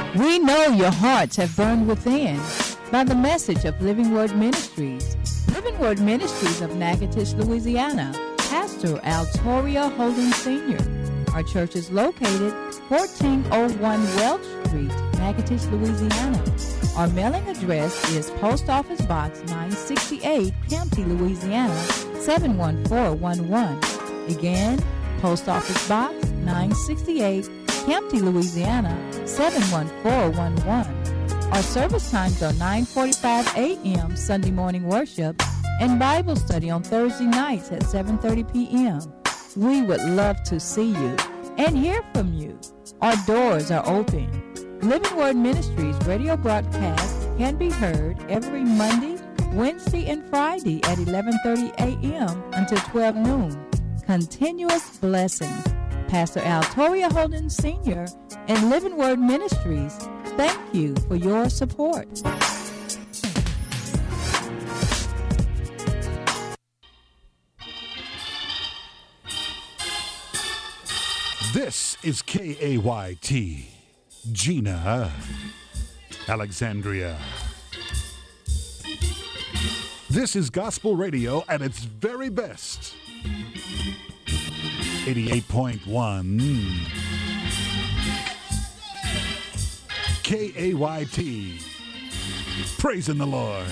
We know your hearts have burned within by the message of Living Word Ministries. Living Word Ministries of Natchitoches, Louisiana. Pastor Altoria Holden Sr. Our church is located 1401 Welch Street, Natchitoches, Louisiana. Our mailing address is Post Office Box 968, Campty, Louisiana 71411. Again, Post Office Box 968, Campty, Louisiana 71411. Our service times are 9:45 a.m. Sunday morning worship and Bible study on Thursday nights at 7:30 p.m. We would love to see you and hear from you. Our doors are open. Living Word Ministries radio broadcast can be heard every Monday, Wednesday, and Friday at 11:30 a.m. until 12 noon. Continuous blessings. Pastor Altoria Holden Sr. and Living Word Ministries, thank you for your support. This is KAYT, Gina, Alexandria. This is gospel radio at its very best. 88.1 KAYT. Praising the Lord.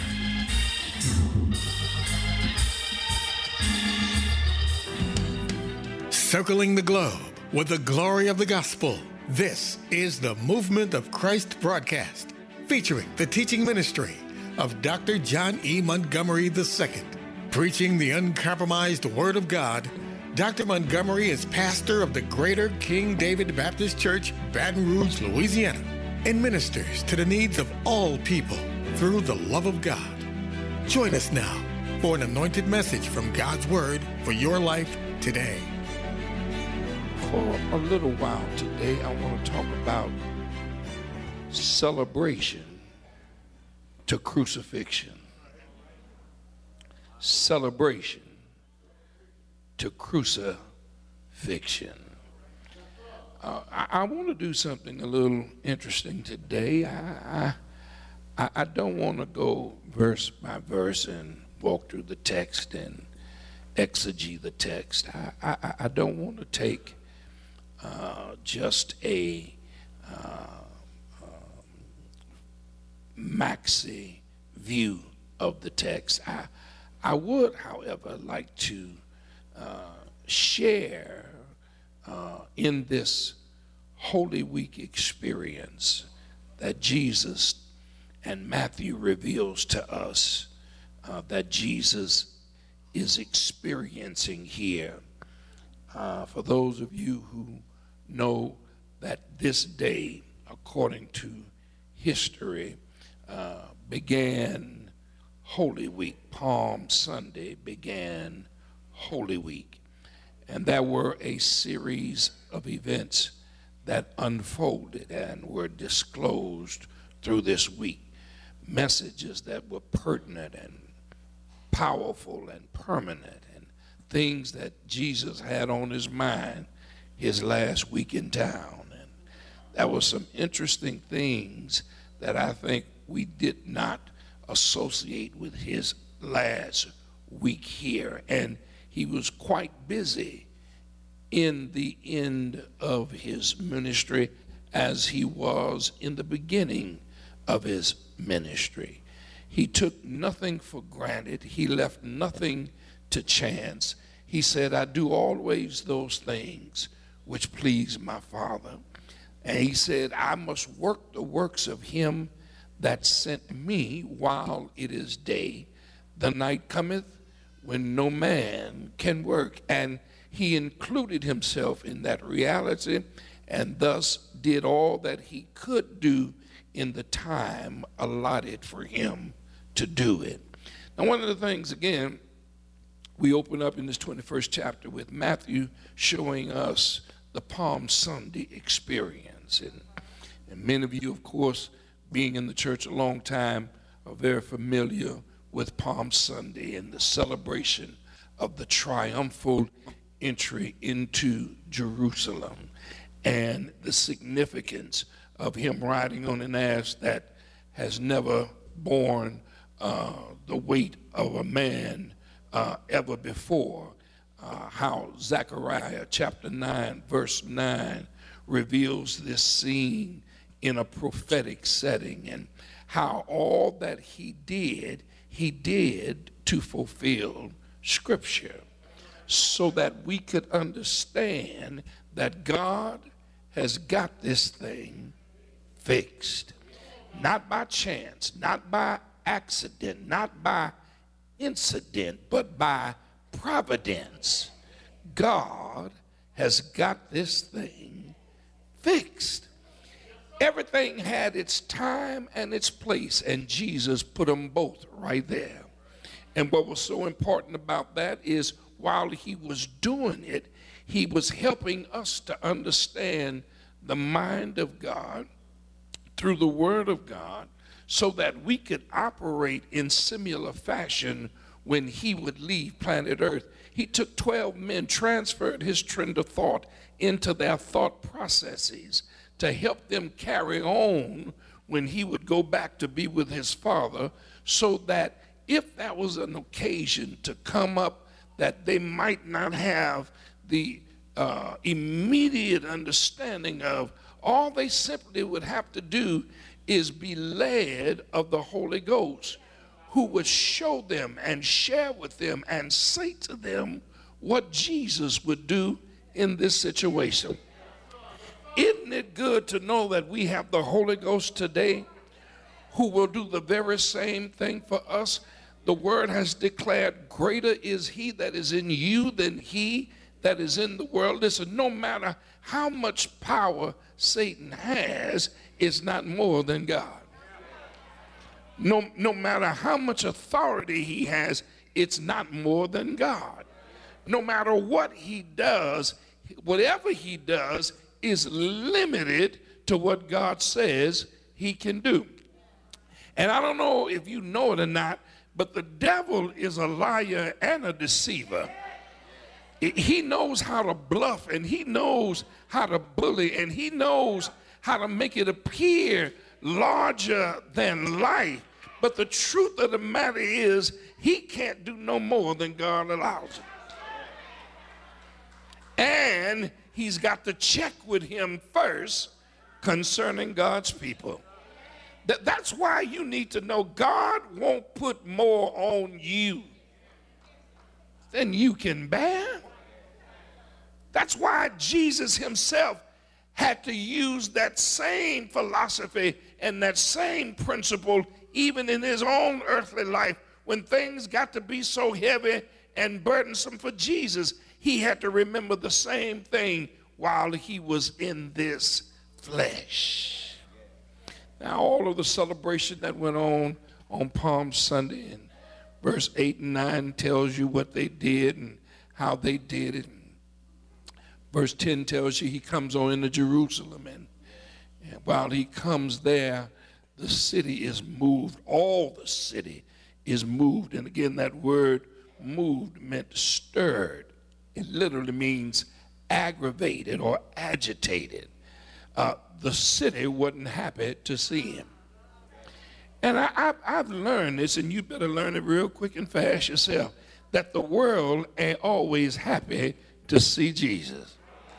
Circling the globe with the glory of the gospel. This is the Movement of Christ broadcast, featuring the teaching ministry of Dr. John E. Montgomery II. Preaching the uncompromised Word of God, Dr. Montgomery is pastor of the Greater King David Baptist Church, Baton Rouge, Louisiana, and ministers to the needs of all people through the love of God. Join us now for an anointed message from God's Word for your life today. For a little while today, I want to talk about celebration to crucifixion. Celebration to crucifixion. I want to do something a little interesting today. I don't want to go verse by verse and walk through the text and exegete the text. I don't want to take just a maxi view of the text. I would, however, like to share in this Holy Week experience that Jesus and Matthew reveals to us that Jesus is experiencing here. For those of you who know that this day, according to history, began Holy Week. Palm Sunday began Holy Week. And there were a series of events that unfolded and were disclosed through this week. Messages that were pertinent and powerful and permanent, and things that Jesus had on his mind his last week in town. And there were some interesting things that I think we did not associate with his last week here. And he was quite busy in the end of his ministry as he was in the beginning of his ministry. He took nothing for granted. He left nothing to chance. He said, I do always those things which please my Father. And he said, I must work the works of him that sent me while it is day. The night cometh when no man can work. And he included himself in that reality and thus did all that he could do in the time allotted for him to do it. Now, one of the things, again, we open up in this 21st chapter with Matthew showing us the Palm Sunday experience. And many of you, of course, being in the church a long time, are very familiar with Palm Sunday and the celebration of the triumphal entry into Jerusalem and the significance of him riding on an ass that has never borne the weight of a man ever before. How Zechariah chapter 9 verse 9 reveals this scene in a prophetic setting, and how all that he did to fulfill Scripture, so that we could understand that God has got this thing fixed. Not by chance, not by accident, not by incident, but by providence. God has got this thing fixed. Everything had its time and its place, and Jesus put them both right there. And what was so important about that is while he was doing it, he was helping us to understand the mind of God through the Word of God, so that we could operate in similar fashion when he would leave planet Earth. He took 12 men, transferred his trend of thought into their thought processes to help them carry on when he would go back to be with his Father, so that if that was an occasion to come up, that they might not have the immediate understanding of. All they simply would have to do is be led of the Holy Ghost, who would show them and share with them and say to them what Jesus would do in this situation. Isn't it good to know that we have the Holy Ghost today who will do the very same thing for us? The Word has declared, greater is he that is in you than he that is in the world. Listen, no matter how much power Satan has, it's not more than God. No matter how much authority he has, it's not more than God. No matter what he does, whatever he does is limited to what God says he can do. And I don't know if you know it or not, but the devil is a liar and a deceiver. He knows how to bluff, and he knows how to bully, and he knows how to make it appear larger than life. But the truth of the matter is, he can't do no more than God allows him. And he's got to check with him first concerning God's people. That's why you need to know God won't put more on you than you can bear. That's why Jesus himself had to use that same philosophy and that same principle even in his own earthly life. When things got to be so heavy and burdensome for Jesus, he had to remember the same thing while he was in this flesh. Now, all of the celebration that went on Palm Sunday, and verse 8 and 9 tells you what they did and how they did it. Verse 10 tells you he comes on into Jerusalem, and while he comes there, the city is moved. All the city is moved. And again, that word moved meant stirred. It literally means aggravated or agitated. The city wasn't happy to see him. And I've learned this, and you better learn it real quick and fast yourself, that the world ain't always happy to see Jesus.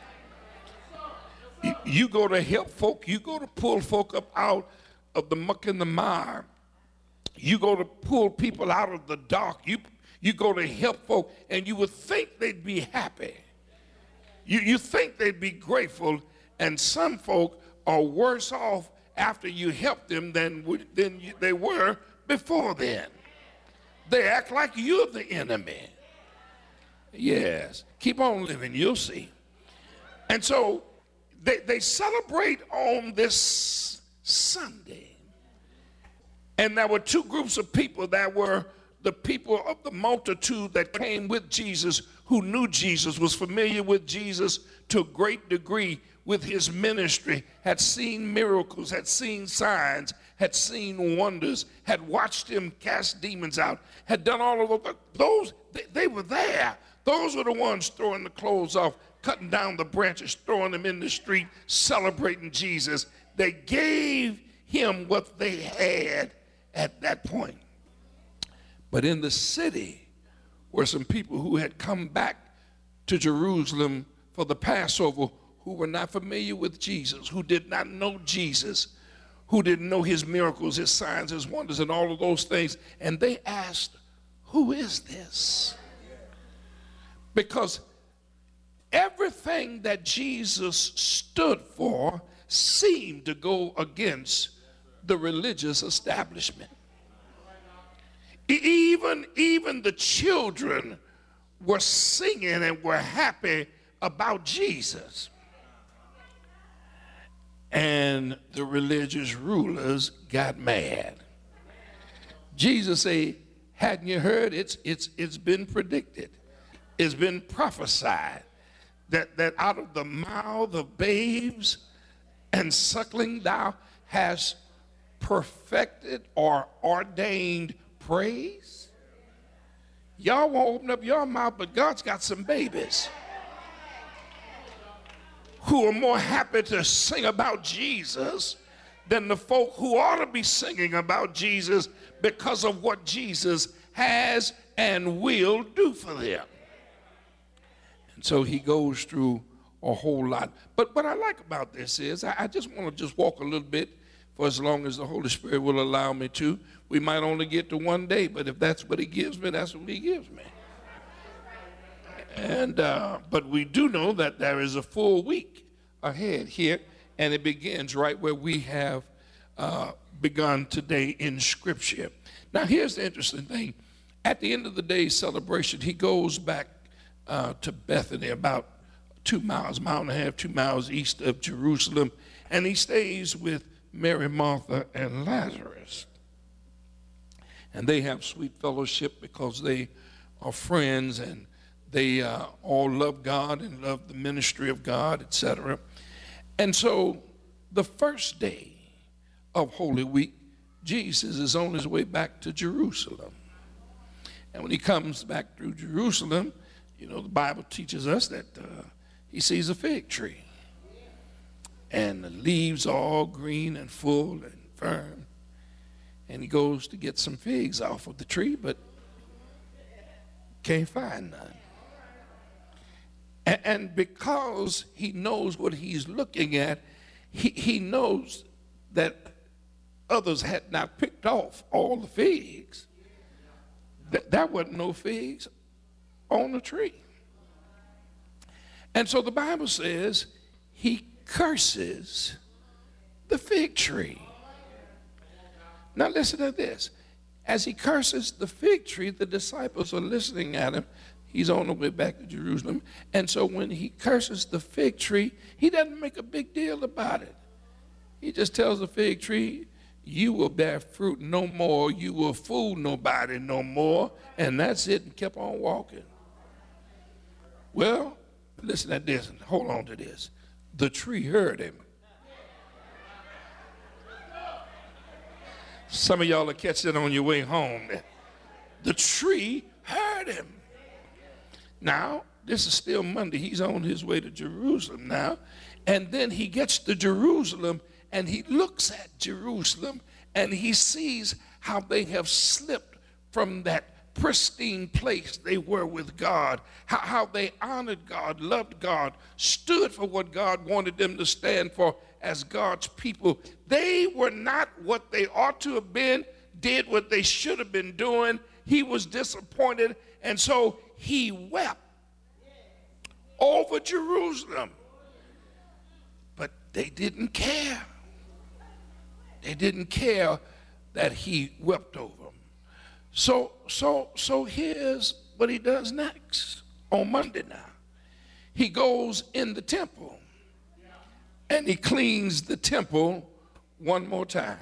You go to help folk, you go to pull folk up out of the muck and the mire. You go to pull people out of the dark. You go to help folk, and you would think they'd be happy. You think they'd be grateful, and some folk are worse off after you help them than they were before then. They act like you're the enemy. Yes, keep on living, you'll see. And so they celebrate on this Sunday. And there were two groups of people. There were the people of the multitude that came with Jesus, who knew Jesus, was familiar with Jesus to a great degree with his ministry, had seen miracles, had seen signs, had seen wonders, had watched him cast demons out, had done all of those. They were there. Those were the ones throwing the clothes off, cutting down the branches, throwing them in the street, celebrating Jesus. They gave him what they had at that point. But in the city were some people who had come back to Jerusalem for the Passover, who were not familiar with Jesus, who did not know Jesus, who didn't know his miracles, his signs, his wonders, and all of those things. And they asked, who is this? Because everything that Jesus stood for seemed to go against the religious establishment. Even the children were singing and were happy about Jesus. And the religious rulers got mad. Jesus said, hadn't you heard? It's been predicted. It's been prophesied that out of the mouth of babes and suckling thou hast perfected or ordained praise. Y'all won't open up your mouth, but God's got some babies who are more happy to sing about Jesus than the folk who ought to be singing about Jesus because of what Jesus has and will do for them. And so he goes through a whole lot. But what I like about this is I just want to just walk a little bit for as long as the Holy Spirit will allow me to. We might only get to one day, but if that's what he gives me, that's what he gives me. And but we do know that there is a full week ahead here, and it begins right where we have begun today in Scripture. Now, here's the interesting thing. At the end of the day's celebration, he goes back to Bethany, about 2 miles, mile and a half, 2 miles east of Jerusalem, and he stays with Mary, Martha, and Lazarus. And they have sweet fellowship because they are friends and they all love God and love the ministry of God, etc. And so the first day of Holy Week, Jesus is on his way back to Jerusalem. And when he comes back through Jerusalem, you know, the Bible teaches us that he sees a fig tree. And the leaves are all green and full and firm. And he goes to get some figs off of the tree, but can't find none. And because he knows what he's looking at, he knows that others had not picked off all the figs. There wasn't no figs on the tree. And so the Bible says he curses the fig tree. Now listen to this. As he curses the fig tree, the disciples are listening at him. He's on the way back to Jerusalem. And so when he curses the fig tree, he doesn't make a big deal about it. He just tells the fig tree, you will bear fruit no more. You will fool nobody no more. And that's it, and kept on walking. Well, listen to this and hold on to this. The tree heard him. Some of y'all will catch it on your way home. The tree heard him. Now, this is still Monday. He's on his way to Jerusalem now. And then he gets to Jerusalem and he looks at Jerusalem and he sees how they have slipped from that pristine place they were with God, how they honored God, loved God, stood for what God wanted them to stand for as God's people. They were not what they ought to have been, did what they should have been doing. He was disappointed, and so he wept over Jerusalem. But they didn't care. They didn't care that he wept over them. So here's what he does next on Monday now. He goes in the temple and he cleans the temple one more time.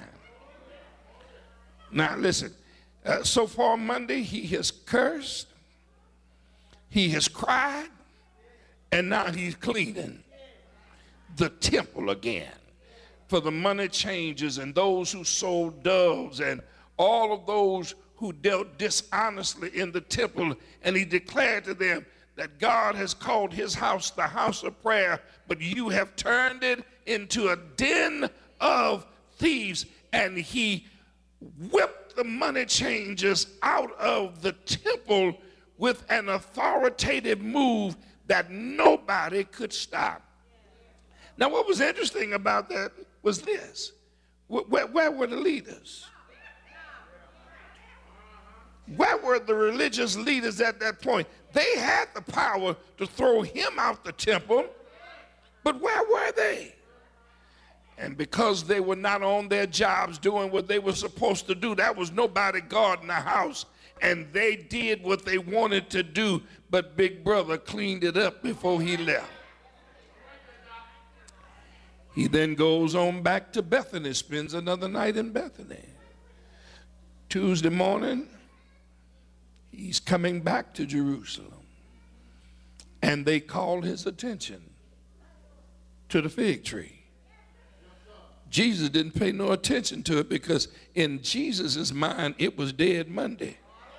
Now listen, so far Monday he has cursed, he has cried, and now he's cleaning the temple again for the money changers and those who sold doves and all of those who dealt dishonestly in the temple. And he declared to them that God has called his house the house of prayer, but you have turned it into a den of thieves, and he whipped the money changers out of the temple with an authoritative move that nobody could stop. Now, what was interesting about that was this. Where were the leaders? Where were the religious leaders at that point? They had the power to throw him out the temple, but where were they? And because they were not on their jobs doing what they were supposed to do, there was nobody guarding the house, and they did what they wanted to do, but Big Brother cleaned it up before he left. He then goes on back to Bethany, spends another night in Bethany. Tuesday morning, he's coming back to Jerusalem, and they call his attention to the fig tree. Jesus didn't pay no attention to it because in Jesus' mind, it was dead Monday.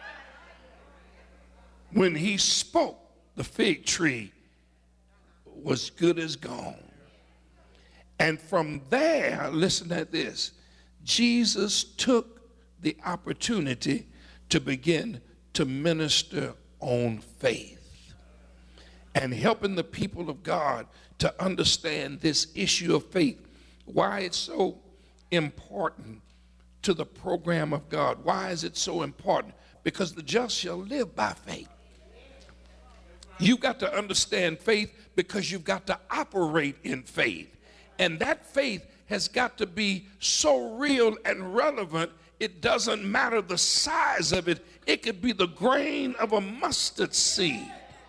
When he spoke, the fig tree was good as gone. And from there, listen at this, Jesus took the opportunity to begin to minister on faith and helping the people of God to understand this issue of faith, why it's so important to the program of God. Why is it so important? Because the just shall live by faith. You've got to understand faith because you've got to operate in faith. And that faith has got to be so real and relevant, it doesn't matter the size of it. It could be the grain of a mustard seed.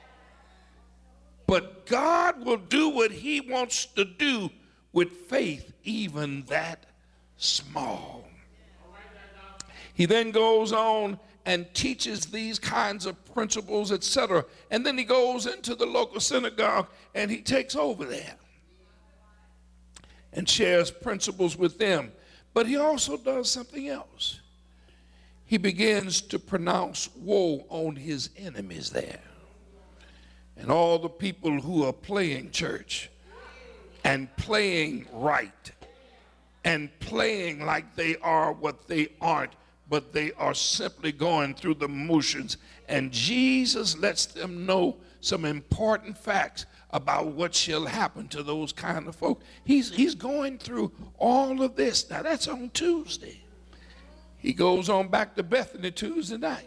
But God will do what he wants to do with faith, even that small. He then goes on and teaches these kinds of principles, etc. And then he goes into the local synagogue and he takes over there and shares principles with them. But he also does something else. He begins to pronounce woe on his enemies there. And all the people who are playing church and playing right and playing like they are what they aren't, but they are simply going through the motions. And Jesus lets them know some important facts about what shall happen to those kind of folk. He's going through all of this. Now that's on Tuesday. He goes on back to Bethany Tuesday night.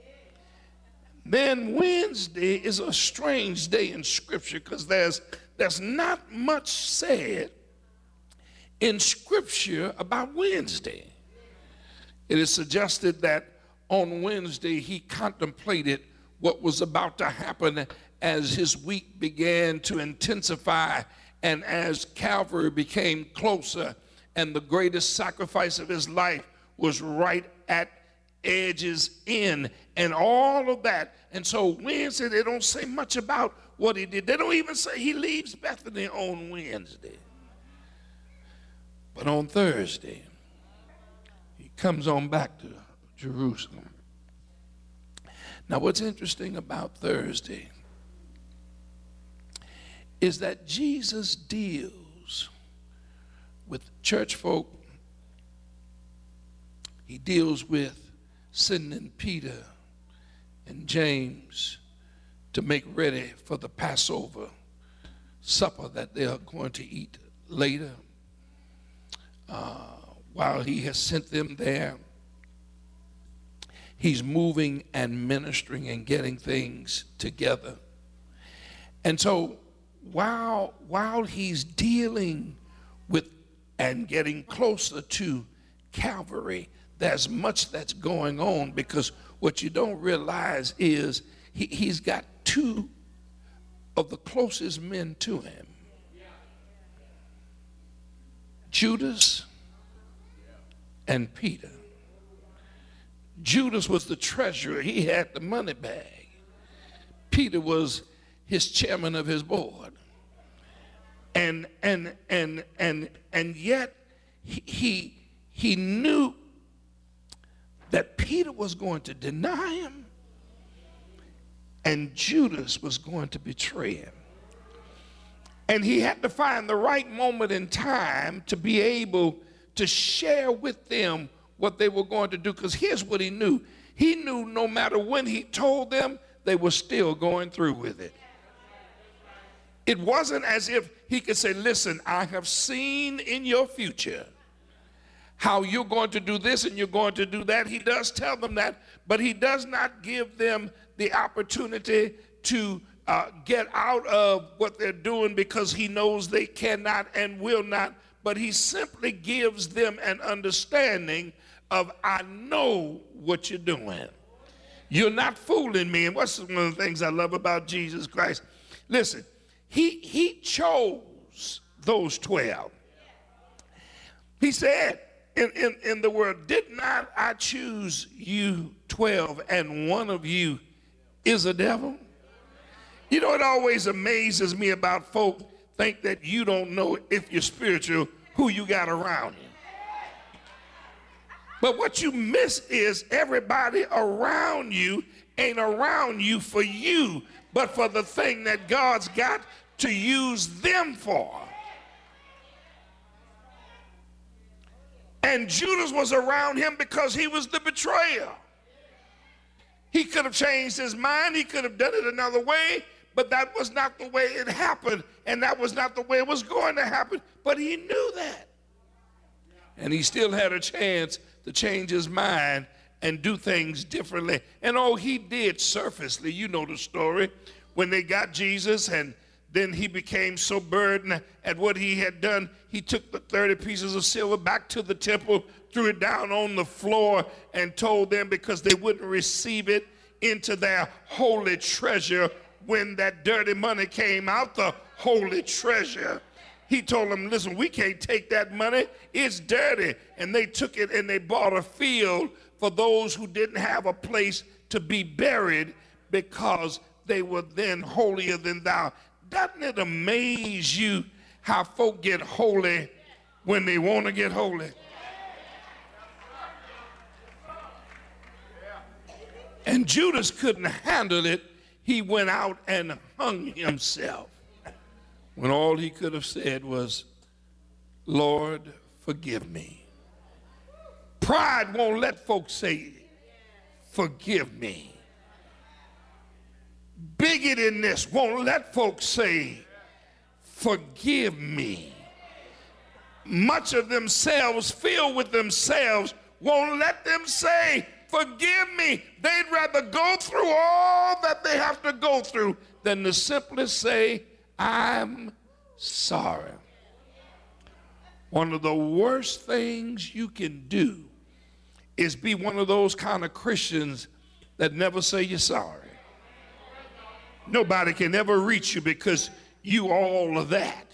Then Wednesday is a strange day in Scripture because there's not much said in Scripture about Wednesday. It is suggested that on Wednesday he contemplated what was about to happen as his week began to intensify and as Calvary became closer and the greatest sacrifice of his life was right at edges in and all of that. And so Wednesday, they don't say much about what he did. They don't even say he leaves Bethany on Wednesday. But on Thursday, he comes on back to Jerusalem. Now, what's interesting about Thursday is that Jesus deals with church folk. He deals with sending Peter and James to make ready for the Passover supper that they are going to eat later. While he has sent them there, he's moving and ministering and getting things together. And so while he's dealing with and getting closer to Calvary, there's much that's going on, because what you don't realize is he's got two of the closest men to him, Judas and Peter. Judas was the treasurer. He had the money bag. Peter was his chairman of his board. And yet he knew that Peter was going to deny him and Judas was going to betray him. And he had to find the right moment in time to be able to share with them what they were going to do. Because here's what he knew. He knew no matter when he told them, they were still going through with it. It wasn't as if he could say, listen, I have seen in your future how you're going to do this and you're going to do that. He does tell them that, but he does not give them the opportunity to get out of what they're doing, because he knows they cannot and will not. But he simply gives them an understanding of, I know what you're doing. You're not fooling me. And what's one of the things I love about Jesus Christ? Listen, he chose those 12. He said in the word, did not I choose you 12, and one of you is a devil? You know, it always amazes me about folk think that you don't know, if you're spiritual, who you got around you. But what you miss is everybody around you ain't around you for you, but for the thing that God's got to use them for. And Judas was around him because he was the betrayer. He could have changed his mind. He could have done it another way, but that was not the way it happened, and that was not the way it was going to happen. But he knew that. And he still had a chance to change his mind and do things differently. And oh, he did surfacely. You know the story. When they got Jesus, and then he became so burdened at what he had done, he took the 30 pieces of silver back to the temple, threw it down on the floor, and told them, because they wouldn't receive it into their holy treasure when that dirty money came out, the holy treasure. He told them, listen, we can't take that money. It's dirty. And they took it and they bought a field for those who didn't have a place to be buried, because they were then holier than thou. Doesn't it amaze you how folk get holy when they want to get holy? And Judas couldn't handle it. He went out and hung himself, when all he could have said was, Lord, forgive me. Pride won't let folks say, forgive me. Bigotedness won't let folks say, forgive me. Much of themselves, filled with themselves, won't let them say, forgive me. They'd rather go through all that they have to go through than to simply say, I'm sorry. One of the worst things you can do is be one of those kind of Christians that never say you're sorry. Nobody can ever reach you because you all of that.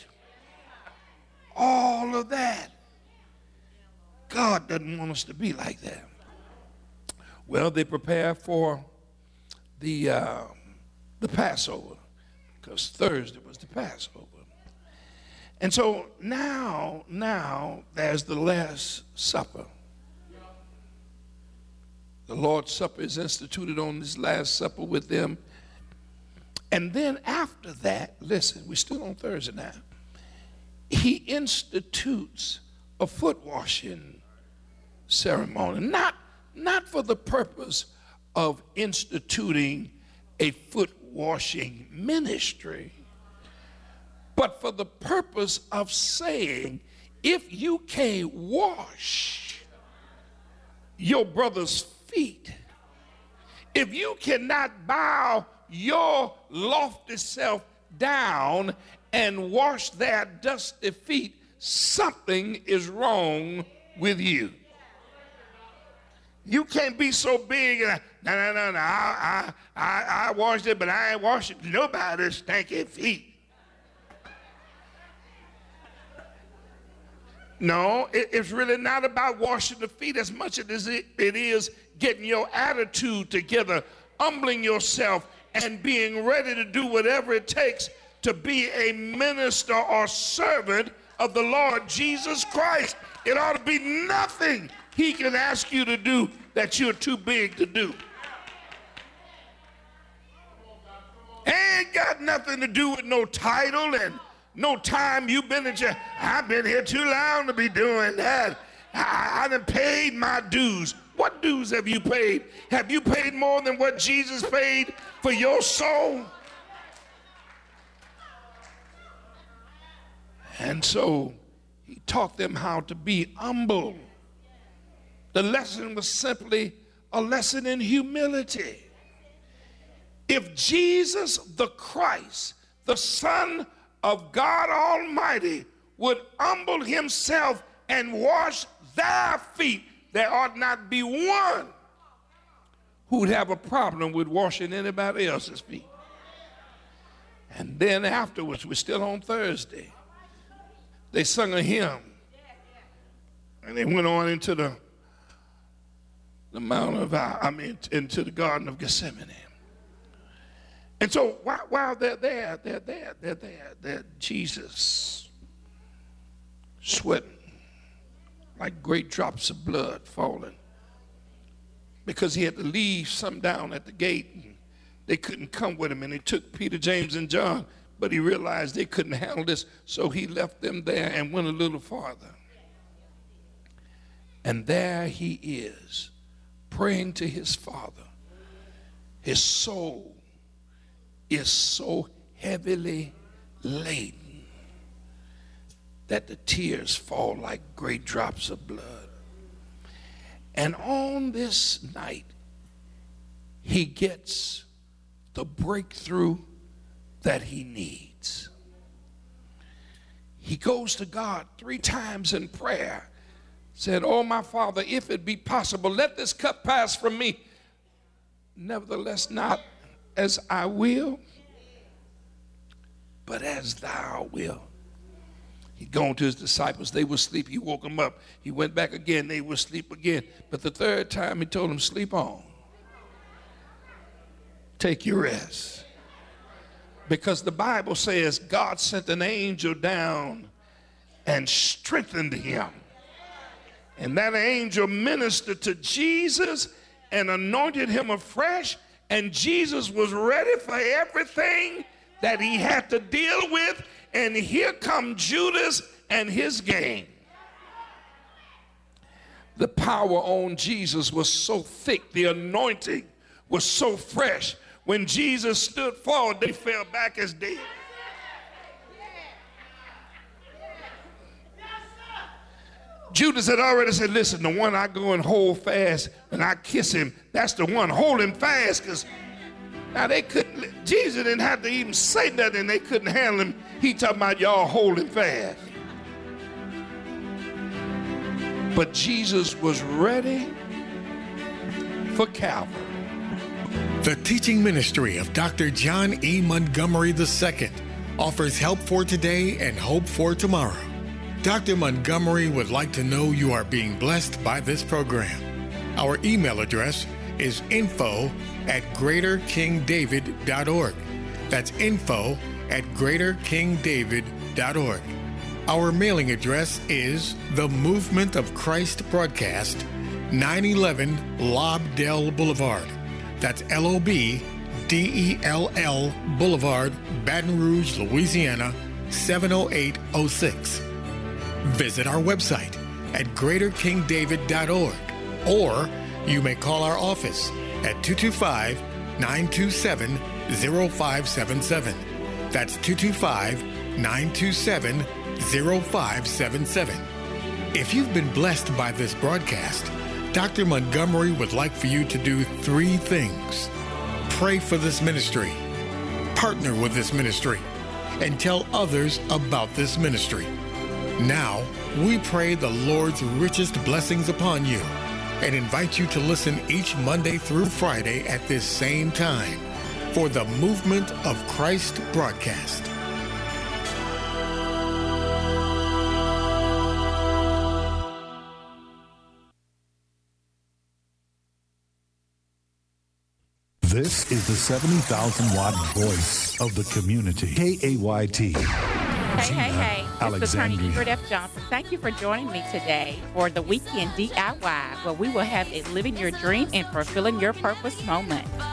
All of that. God doesn't want us to be like that. Well, they prepare for the Passover, because Thursday was the Passover. And so now there's the Last Supper. The Lord's Supper is instituted on this Last Supper with them. And then after that, listen, we're still on Thursday now, he institutes a foot washing ceremony, not for the purpose of instituting a foot washing ministry, but for the purpose of saying, if you can't wash your brother's feet, if you cannot bow your lofty self down and wash their dusty feet, something is wrong with you. You can't be so big and no, I washed it, but I ain't washed nobody's stinky feet. No, it's really not about washing the feet as much as it is getting your attitude together, humbling yourself, and being ready to do whatever it takes to be a minister or servant of the Lord Jesus Christ. It ought to be nothing he can ask you to do that you're too big to do. Ain't got nothing to do with no title and No time you've been at your, I've been here too long to be doing that. I done paid my dues. What dues have you paid? Have you paid more than what Jesus paid for your soul? And so he taught them how to be humble. The lesson was simply a lesson in humility. If Jesus the Christ, the Son of God Almighty, would humble himself and wash their feet, there ought not be one who would have a problem with washing anybody else's feet. And then afterwards, we're still on Thursday, they sung a hymn, and they went on into the Mount of, into the Garden of Gethsemane. And so while they're there, Jesus sweating like great drops of blood falling, because he had to leave some down at the gate, and they couldn't come with him, and he took Peter, James, and John, but he realized they couldn't handle this, so he left them there and went a little farther. And there he is, praying to his Father. His soul is so heavily laden that the tears fall like great drops of blood. And on this night, he gets the breakthrough that he needs. He goes to God 3 times in prayer, said, "Oh, my Father, if it be possible, let this cup pass from me. Nevertheless, not as I will, but as thou wilt." He'd gone to his disciples. They were asleep. He woke them up. He went back again. They were asleep again. But the 3rd time, he told them, sleep on. Take your rest. Because the Bible says God sent an angel down and strengthened him. And that angel ministered to Jesus and anointed him afresh. And Jesus was ready for everything that he had to deal with. And here come Judas and his gang. The power on Jesus was so thick. The anointing was so fresh. When Jesus stood forward, they fell back as dead. Judas had already said, listen, the one I go and hold fast and I kiss him, that's the one. Hold him fast, because now they couldn't, Jesus didn't have to even say nothing. They couldn't handle him. He talking about y'all hold him fast. But Jesus was ready for Calvary. The teaching ministry of Dr. John E. Montgomery II offers help for today and hope for tomorrow. Dr. Montgomery would like to know you are being blessed by this program. Our email address is info@greaterkingdavid.org. That's info@greaterkingdavid.org. Our mailing address is The Movement of Christ Broadcast, 911 Lobdell Boulevard. That's LOBDELL Boulevard, Baton Rouge, Louisiana, 70806. Visit our website at greaterkingdavid.org, or you may call our office at 225-927-0577. That's 225-927-0577. If you've been blessed by this broadcast, Dr. Montgomery would like for you to do 3 things. Pray for this ministry, partner with this ministry, and tell others about this ministry. Now, we pray the Lord's richest blessings upon you and invite you to listen each Monday through Friday at this same time for the Movement of Christ broadcast. This is the 70,000-watt voice of the community. KAYT. Hey. This is Attorney Ebert F. Johnson. Thank you for joining me today for the Weekend DIY, where we will have a Living Your Dream and Fulfilling Your Purpose moment.